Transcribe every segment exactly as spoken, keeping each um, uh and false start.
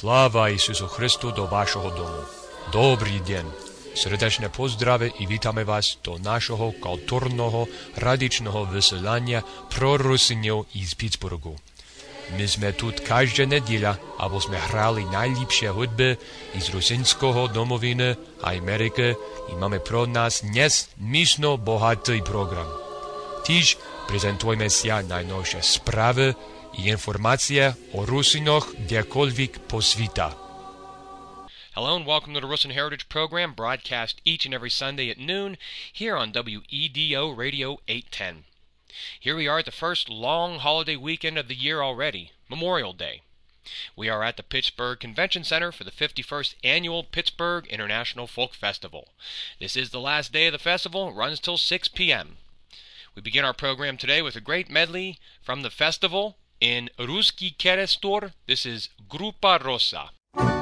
Slava Isusu Hristu do vašeho domu. Dobrý deň. Srdečne pozdrave i vítame vás do našeho kultúrneho radičného vysielania pro Rusinov iz Pittsburghu. My sme tu každá nedeľa, aby sme hrali najlepšie hudby iz rusinského domoviny a Ameriky i máme pro nás dnes myšno bohatý program. Tiež prezentujeme si najnovšie správy i informácie o Rusinoch kdekoľvek po sveta. Hello and welcome to the Rusin Heritage Program, broadcast each and every Sunday at noon here on W E D O Radio eight ten. Here we are at the first long holiday weekend of the year already, Memorial Day. We are at the Pittsburgh Convention Center for the fifty-first Annual Pittsburgh International Folk Festival. This is the last day of the festival, it runs till six p.m. We begin our program today with a great medley from the festival in Ruski Kerestor. This is Grupa Rosa.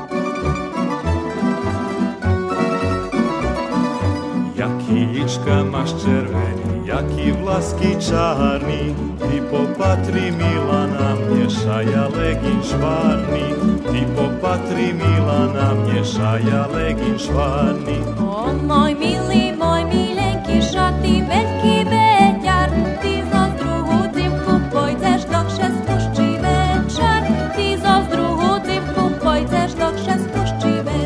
Jaki lička maš červeni, jaki vlaski čarni, ti po patri Milana mješaja legin švarni, ti po patri Milana mješaja legin švarni. O moj mili, moj milenki, що ти великий ветер, ти зо з другу дзимку пойдеш, докше спущий вечір, ти зо з другу дзимку пойдеш, докше спущий вечір.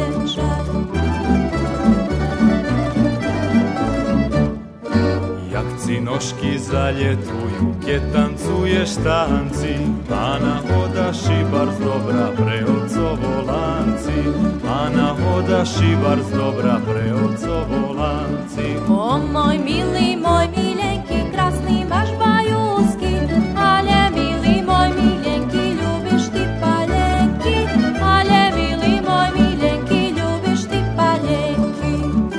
Jak ci nožki zaljetuju, gdje tancuješ tanci, a nahodaš i bar z dobra pre ocovo lanci, a nahodaš i bar z dobra pre ocovo lanci. O moj mili, moj milenki, krasni maš bajuski, ale mili, moj milenki, ljubiš ti paljenki, ale mili, moj milenki, ljubiš ti paljenki.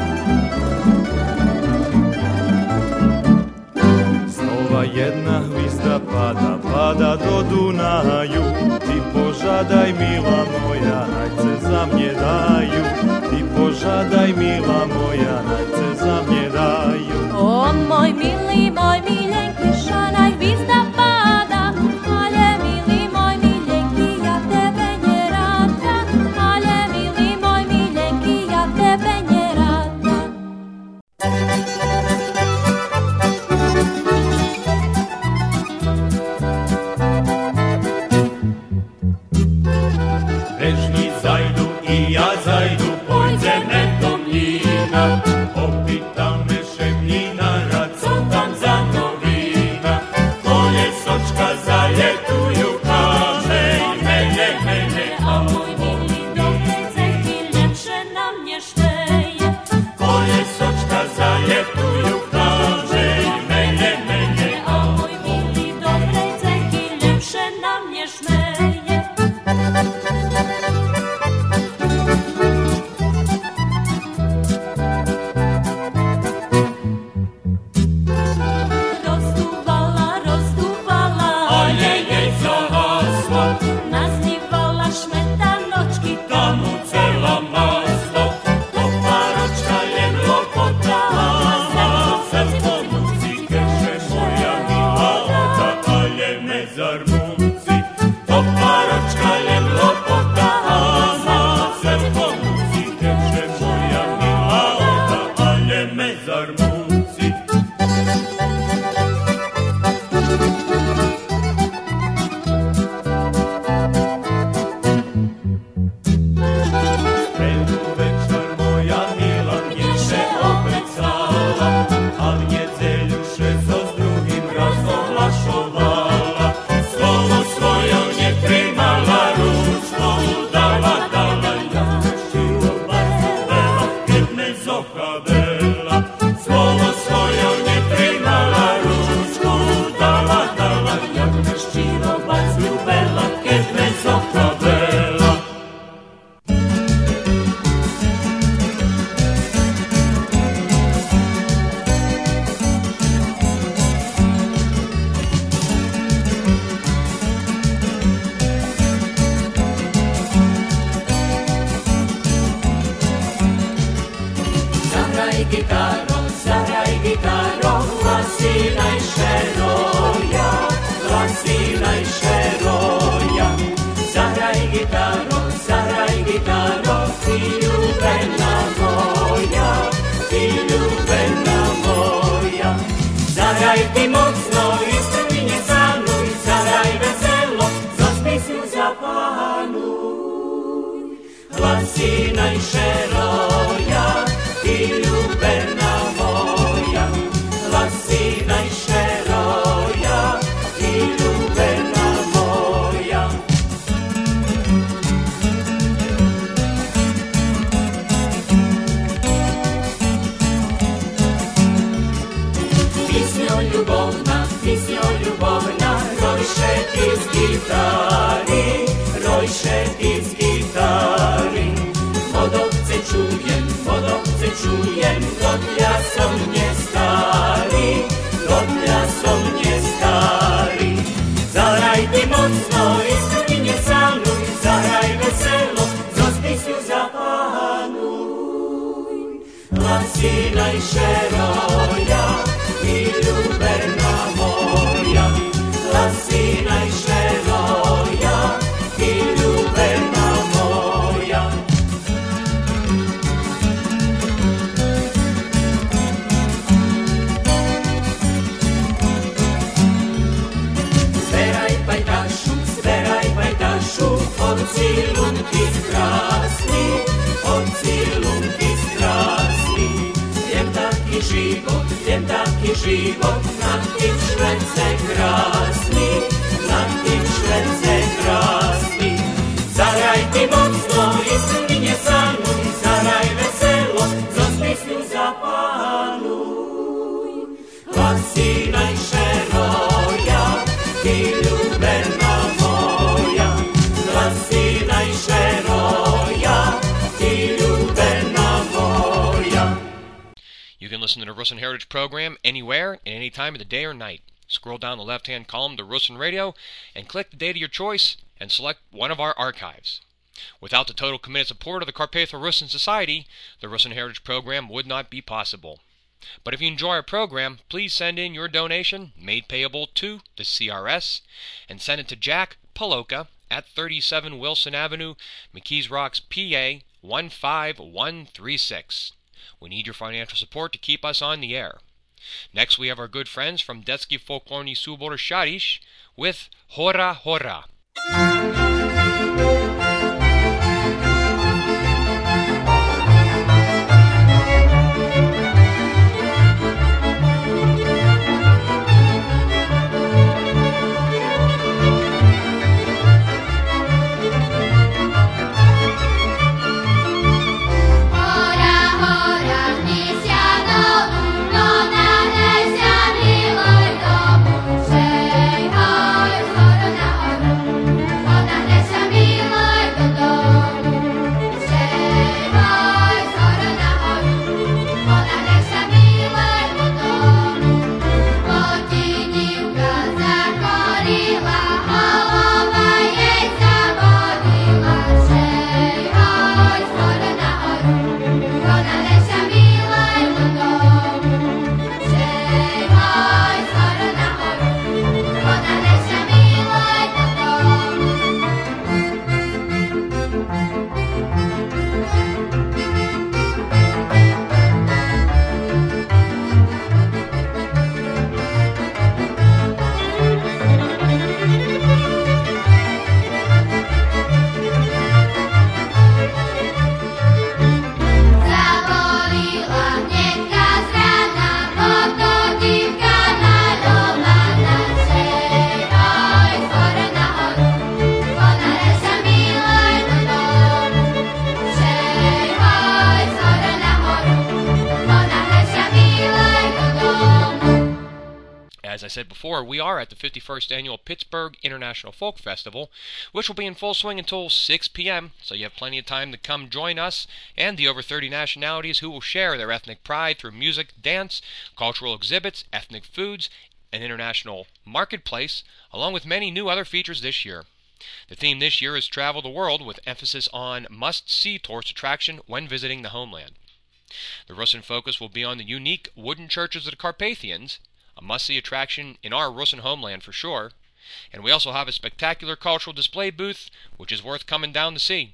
Znova jedna hvizda pada, pada do Dunaju, ti požadaj mila moja, najce za mnje daju, ti požadaj mila moja, najce za mnje daju. O moj mili, moj milenki, što najvizda pada, ale mili, moj milenki, ja tebe nje rada, ale mili, moj milenki, ja tebe nje rada. Bežni zajdu i ja zajdu, pojdeme do mlina, opita me šemljina, rad co tam za novina, kolje sočka zaljetuju, kaže i mene, mene, a moj Mili, dobre cechy, lepše na mne šteje. kolje sočka zaljetuju, kaže i mene, mene, a Moj mili, dobre cechy, lepše na mne šmeje. Rozduvala, rozduvala, jej co hasło, nazdivala šmetanočky, tamo cela maslo, to paročka je lopota, srce muzike, že moja mila oda, ale me zarmunci, to paročka je lopota, srce muzike, že moja mila oda, ale me zarmunci. Spredu večer moja mila mnie się obiecała, a niedzieljusze co z drugim raz ogłaszowała. Słowo swoje nie trzymała, ruczką dała, dała, ja szczęściło bardzo bela, kiedy zochadela. Słowo swoje nie trzymała, ruczką dała, dała, ja szczęściło bardzo bela, kiedy zochadela. zagraj gitaro, zagraj gitaro, glasina i šeroja, glasina i šeroja. Zagraj gitaro, zagraj Zaraj ti mocno, istrpi nie sanuj, zaraj veselo, zaspij si zapanuj. Hlasina i šeroja, ti ljubena moja, hlasina i šeroja, ti ljubena moja. Pisnjo ljubovna, pisnjo ljubovna, rojše iz gitari, rojše iz gitari. Vodovce čujem, vodovce čujem, godlja som nje stari, godlja som nje stari. Zaraj ti mocno, istrpi nje sanuj, zaraj veselo, zaspij si zapanuj. Hlasina i šeroja, ti ljubena moja, hlasina i šeroja, ti ljubena moja. Zveraj pajtašu, zveraj pajtašu, ocilunki krasni, ocilunki krasni. Jem taki život, jem taki život, na tim švence krasni, na tim švence krasni. Zaraj ti mocno, istrpi nje sanuj, zaraj veselo, zaspij si zapanuj. Hlasina i šeroja, ti ljubena moja, hlasina i šeroja, ti ljubena moja. You can listen to the Russin Heritage program anywhere and any time of the day or night. Scroll down the left-hand column to Russin Radio and click the date of your choice and select one of our archives. Without the total committed support of the Carpatho Russin Society, the Russin Heritage program would not be possible. But if you enjoy our program, please send in your donation, made payable to the C R S, and send it to Jack Paloka at thirty-seven Wilson Avenue, McKees Rocks, P A one five one three six. We need your financial support to keep us on the air. Next, we have our good friends from Detski Folklorni Subor Shadish with Hora Hora. As I said before, we are at the fifty-first Annual Pittsburgh International Folk Festival, which will be in full swing until six p.m., so you have plenty of time to come join us and the over thirty nationalities who will share their ethnic pride through music, dance, cultural exhibits, ethnic foods, an international marketplace, along with many new other features this year. The theme this year is Travel the World, with emphasis on must-see tourist attraction when visiting the homeland. The Russin focus will be on the unique wooden churches of the Carpathians, a must-see attraction in our Russin homeland for sure, and we also have a spectacular cultural display booth, which is worth coming down to see.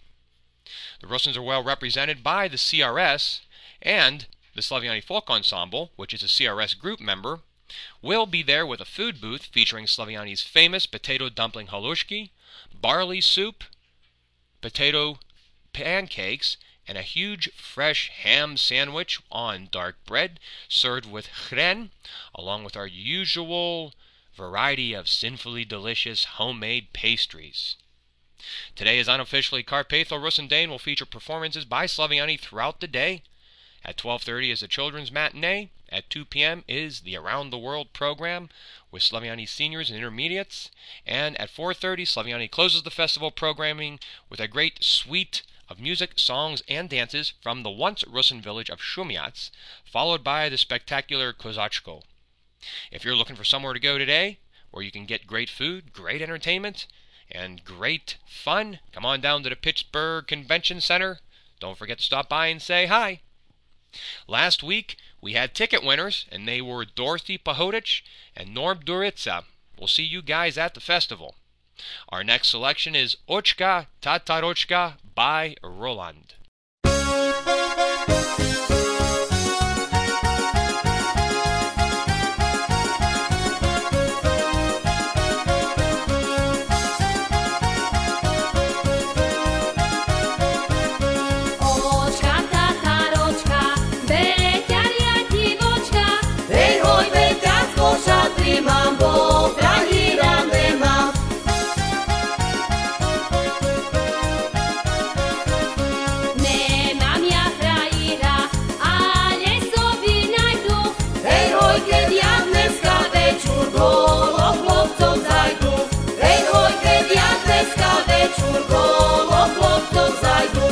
The Russins are well represented by the C R S and the Slaviani Folk Ensemble, which is a C R S group member, We'll be there with a food booth featuring Slaviani's famous potato dumpling halushki, barley soup, potato pancakes, and a huge fresh ham sandwich on dark bread served with chren, along with our usual variety of sinfully delicious homemade pastries. Today is unofficially Carpatho Rusandane will feature performances by Slaviani throughout the day. At twelve thirty is a children's matinee. At two p.m. is the Around the World program with Slaviani seniors and intermediates. And at four thirty, Slaviani closes the festival programming with a great suite of music, songs, and dances from the once Rusin village of Shumyats, followed by the spectacular Kozachko. If you're looking for somewhere to go today, where you can get great food, great entertainment, and great fun, come on down to the Pittsburgh Convention Center. Don't forget to stop by and say hi. Last week, we had ticket winners, and they were Dorothy Pahodich and Norm Duritza. We'll see you guys at the festival. Our next selection is Ochka Tatarochka by Roland. Mambo, Fragira, Nema. Nemam ja fraira, ale sovinaj tu. Ej, hoj, keď ja dneska večer golo chlopcov zajdu. Ej, hoj, keď ja dneska večer golo chlopcov zajdu.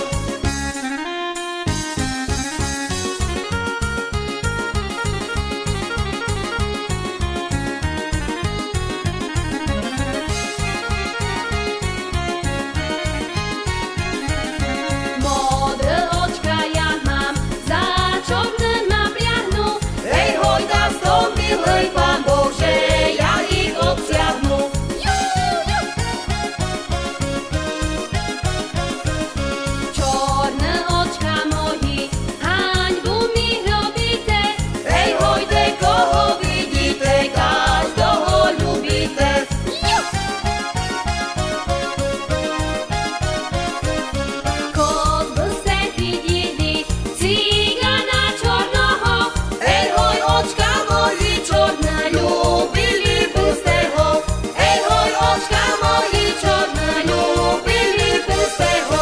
Pán Bože, ja ich obsiahnu. Čorné očka moji, haňbu mi robíte. Ej, hojde, koho vidíte, každého ľubíte. Koľko ste videli cigana čornoho. Ej, hoj, očka moji, čorné ľúbili pustého. Ej, hoj, očka moji, čorné ľúbili pustého.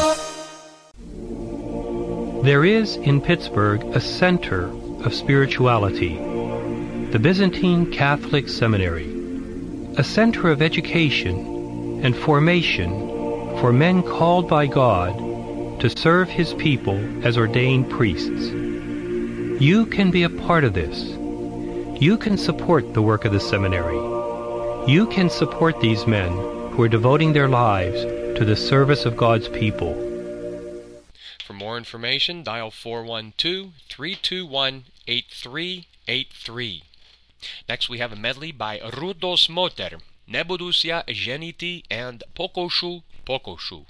There is in Pittsburgh a center of spirituality, the Byzantine Catholic Seminary, a center of education and formation for men called by God to serve His people as ordained priests. You can be a part of this. You can support the work of the seminary. You can support these men who are devoting their lives to the service of God's people. For more information, dial four one two, three two one, eight three eight three. Next, we have a medley by Rudos Moter, Nebudusia Ženiti and Pokoshu Pokoshu.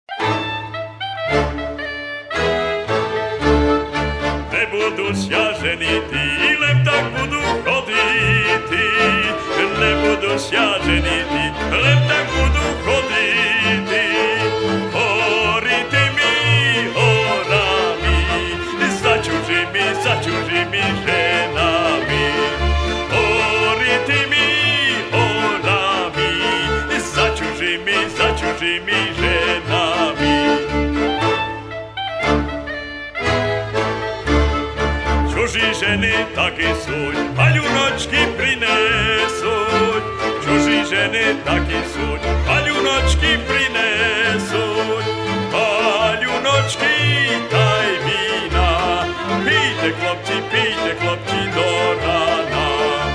Nebudusia ženiti, len tak budu choditi. Nebudusia ženiti, len tak budu choditi. Horite mi horami, za čužimi, za čužimi ženami. Horite mi horami, za čužimi, za čužimi ženami. Čuži ženy taky suď, a ľunočky prinesúť. Čuži ženy taky suď, a ľunočky prinesúť. A ľunočky daj vína, píte chlapci, píte chlapci do rána.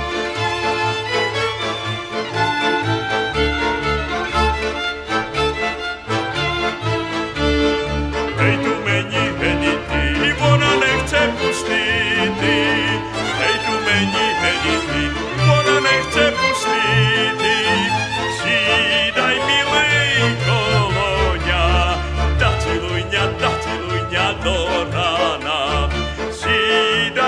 Hej tu meni henity, ona nechce pustiti. Hej tu meni henity, ona nechce pustiti. Si daj milej koloňa, da ciluňa, da ciluňa do rána. Si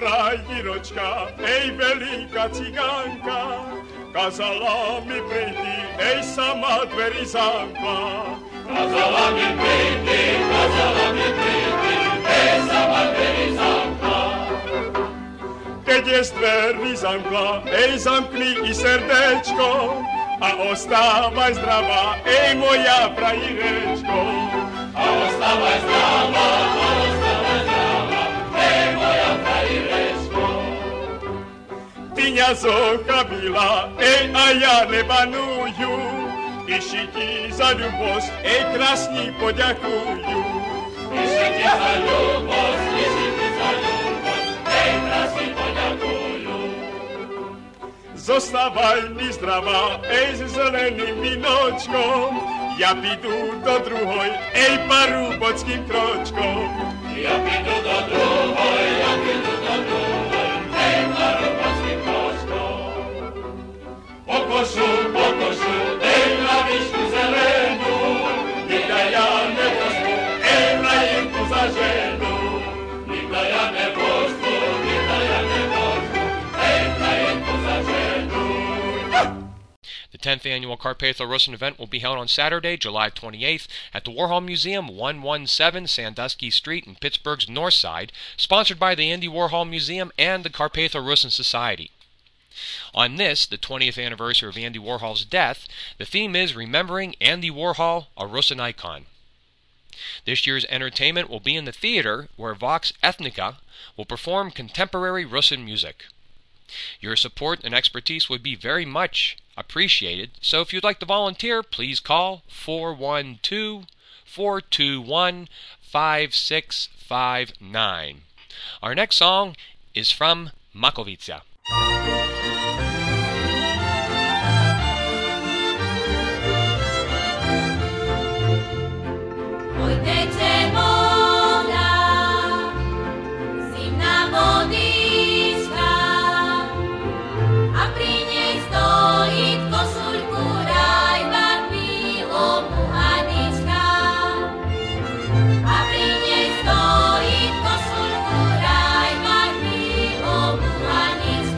vraj Iročka, ej veľká cigánka, kazala mi prejti, ej sama dveri zamkla. Kazala mi prejti, kazala mi prejti, ej sama dveri zamkla. Keď je z dverí zamkla, ej zamkni i srdečko, a ostávaj zdravá, ej moja frajírečko. A ostávaj zdravá, a ostávaj zdravá, ej moja frajírečko. Ty ňa zochabila, ej a ja nebanujú, iši ti za ľubosť, ej krásni poďakujú. Iši ti za ľubosť, iši ti za ľubosť, ej krásni poďakujú. Zostávaj mi zdravá, ej s zeleným vinočkom, ja pidu do druhoj, ej parúbockým kročkom. Ja pidu do druhoj, ja pidu do druhoj, ej parúbockým kročkom. Po košu, po košu, ej lavičku zelenú, nikda ja nepošlu, ej mladinku za ženu. Nikda ja nepošlu, nikda ja nepošlu, ej mladinku za ženu. The tenth annual Carpatho Russin event will be held on Saturday, July twenty-eighth at the Warhol Museum, one seventeen Sandusky Street in Pittsburgh's North Side, sponsored by the Andy Warhol Museum and the Carpatho Russin Society. On this, the twentieth anniversary of Andy Warhol's death, the theme is Remembering Andy Warhol, a Russin Icon. This year's entertainment will be in the theater, where Vox Ethnica will perform contemporary Russin music. Your support and expertise would be very much appreciated, so if you'd like to volunteer, please call four one two, four two one, five six five nine. Our next song is from Makovica. Stojí kosulku, raj, mar milo, muhanička.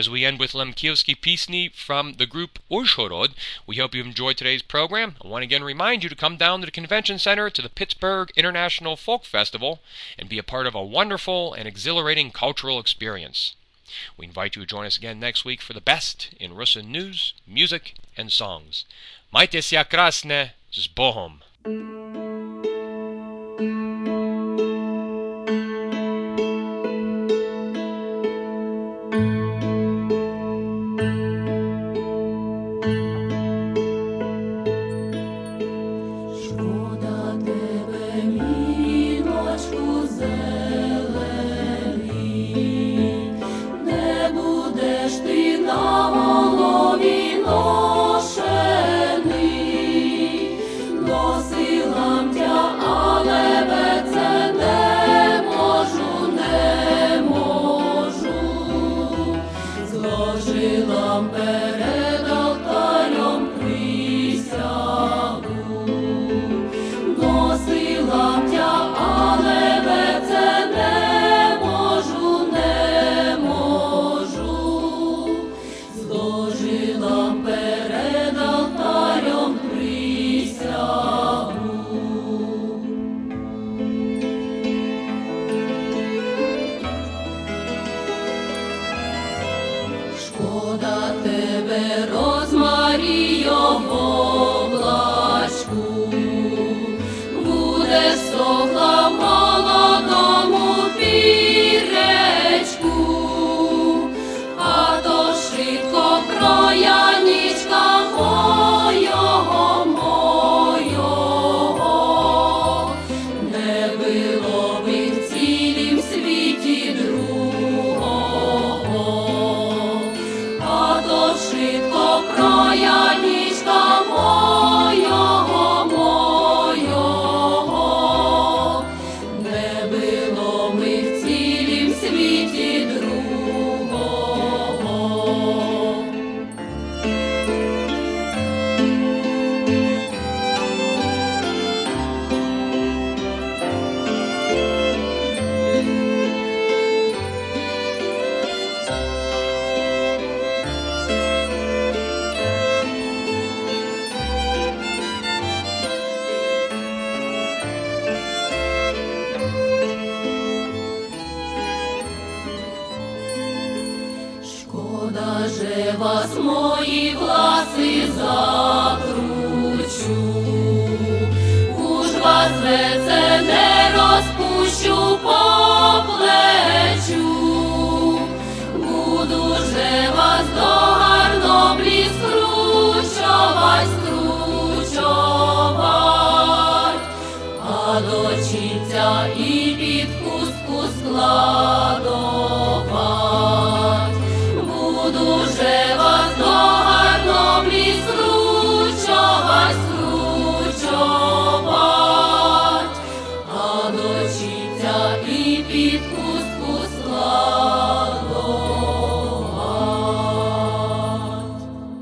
As we end with Lemkiewski Pisni from the group Uzhhorod, we hope you enjoyed today's program. I want to again remind you to come down to the Convention Center to the Pittsburgh International Folk Festival and be a part of a wonderful and exhilarating cultural experience. We invite you to join us again next week for the best in Russian news, music, and songs. Majte sia krasne, s Bohom! Вас мої гласи закручу, уж вас веце не розпущу по плечу, буду же вас до гарноблі скручовать, скручовать, а дочиця і під хустку складовать. Буду же вас до гарноблі скручовать, скручовать, а дочиця і під хустку складовать.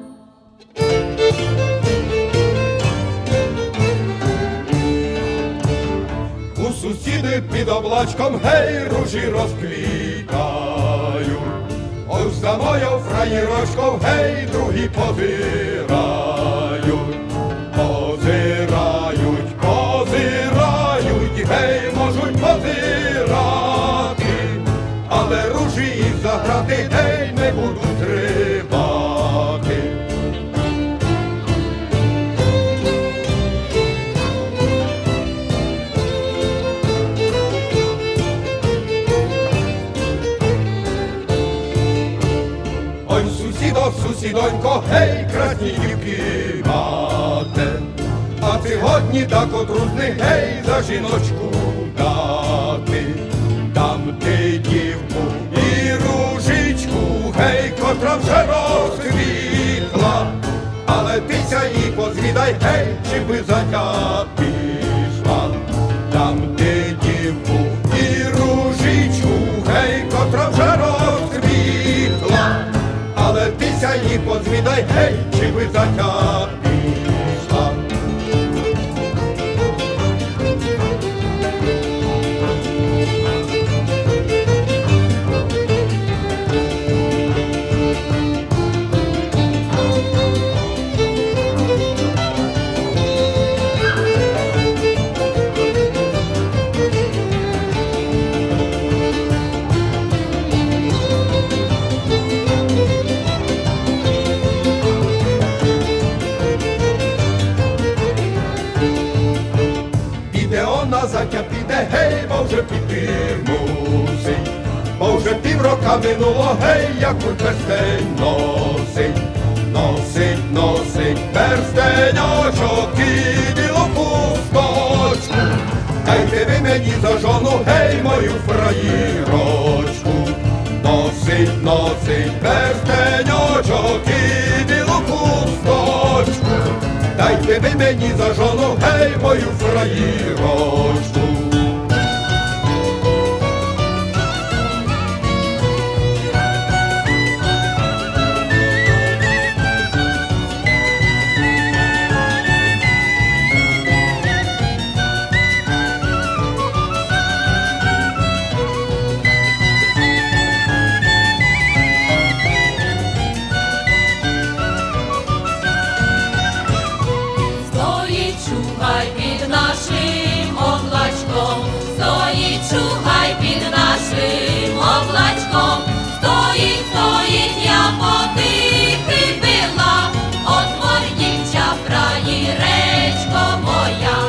У сусіди під облачком гей ружі розквітають. Ось за мою фраєрочком, гей, другі позирають, позирають, позирають, гей, можуть позирати, але ружі і заграти, гей, не будуть тримати. Сусідонько, гей, красні дівки мате, а ти годні так отрудних, гей, за жіночку дати. Дам ти дівку і ружичку, гей, котра вже розквітла, але тися їй позвідай, гей, чи би затя пішла. Дам ти дівку і ружичку, гей, котра вже розквітла, але тися їй позвідай, гей, чи би затя пішла. літа минуло, гей, як у перстень носить, носить, носить перстеньочок і білу хусточку. Дайте ви мені за жону, гей, мою фраїрочку. Носить, носить перстеньочок і білу хусточку. Дайте ви мені за жону, гей, мою фраїрочку. Чугай під нашим облачком, стоїть, стоїть, я потихи била, отвор дівча, фраїречко моя.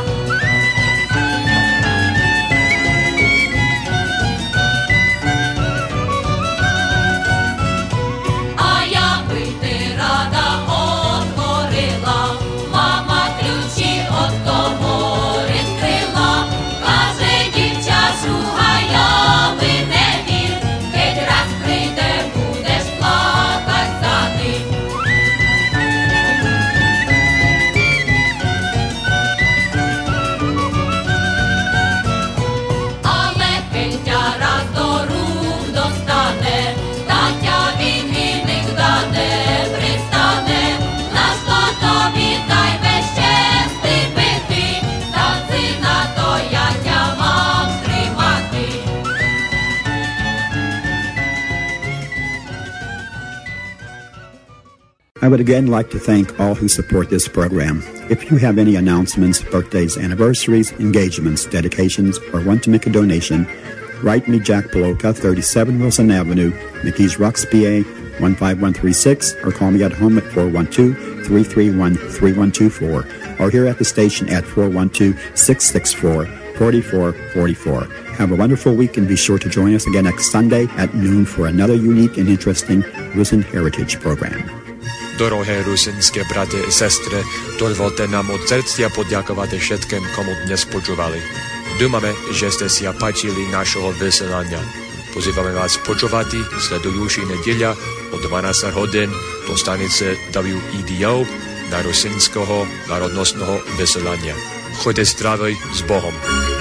А я пити рада отворила, мама ключі от того відкрила. Каже дівча, шугая, ви не вір, геть раз прийде, будеш плакать за ним. Але Петя раз до рук достане, Татя він і нігда не пристане. Нашла тобі та й весь чести пити, та сина то я тя мав тримати. I would again like to thank all who support this program. If you have any announcements, birthdays, anniversaries, engagements, dedications, or want to make a donation, write me Jack Poloka, thirty-seven Wilson Avenue, McKees Rocks, P A one five one three six, or call me at home at four one two, three three one, three one two four, or here at the station at four one two, six six four, four four four four. Have a wonderful week and be sure to join us again next Sunday at noon for another unique and interesting Rusin Heritage program. Дороге русинське брати і сестри, дозвольте нам от серця подякувати všetkým, кому днес почували. Думаме, že ste si páčili našeho vysielania. Pozývame vás počúvať sledujúci nedeľa o dvanásť hodín do stanice W E D O na rusinského národnostného vysielania. Choďte zdravý s Bohom.